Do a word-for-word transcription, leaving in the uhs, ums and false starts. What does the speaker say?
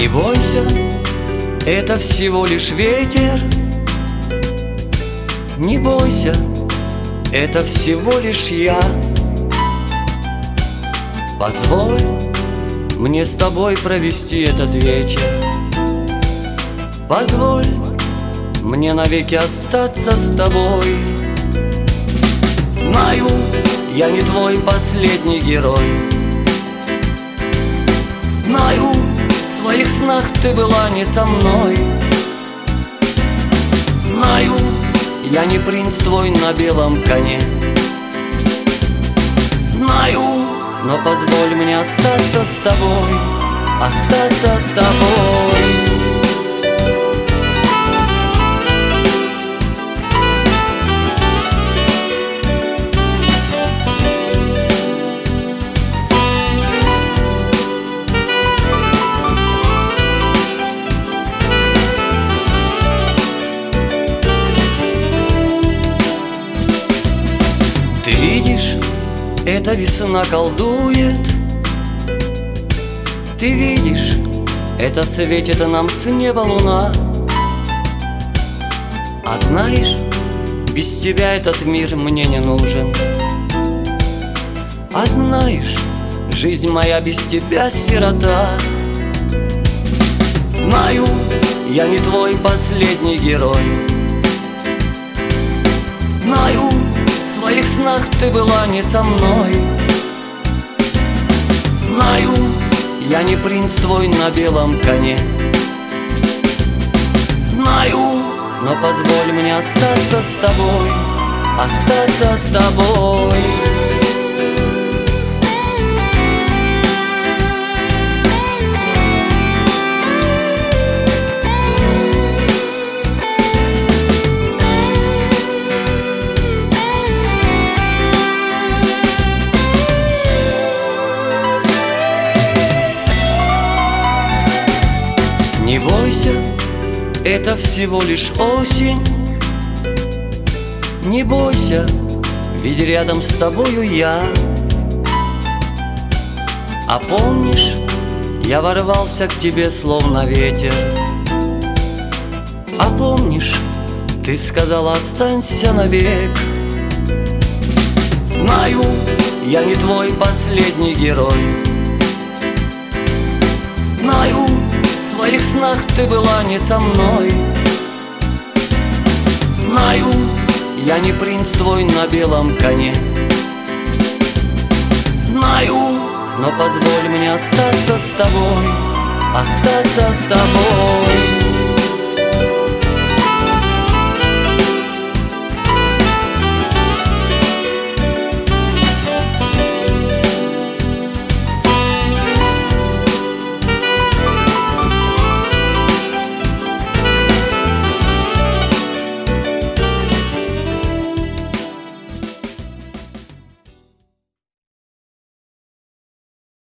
бойся, это всего лишь ветер. Не бойся, это всего лишь я. Позволь мне с тобой провести этот вечер. Позволь мне навеки остаться с тобой. Знаю, я не твой последний герой. Знаю, в своих снах ты была не со мной. Знаю, я не принц твой на белом коне. Знаю, но позволь мне остаться с тобой, остаться с тобой. Ты видишь, эта весна колдует. Ты видишь, это светит нам с неба луна. А знаешь, без тебя этот мир мне не нужен. А знаешь, жизнь моя без тебя сирота. Знаю, я не твой последний герой. Знаю, в своих снах ты была не со мной. Знаю, я не принц твой на белом коне. Знаю, но позволь мне остаться с тобой, остаться с тобой. Не бойся, это всего лишь осень. Не бойся, ведь рядом с тобою я. А помнишь, я ворвался к тебе словно ветер. А помнишь, ты сказала останься навек. Знаю, я не твой последний герой. Знаю, в своих снах ты была не со мной. Знаю, я не принц твой на белом коне. Знаю, но позволь мне остаться с тобой, остаться с тобой.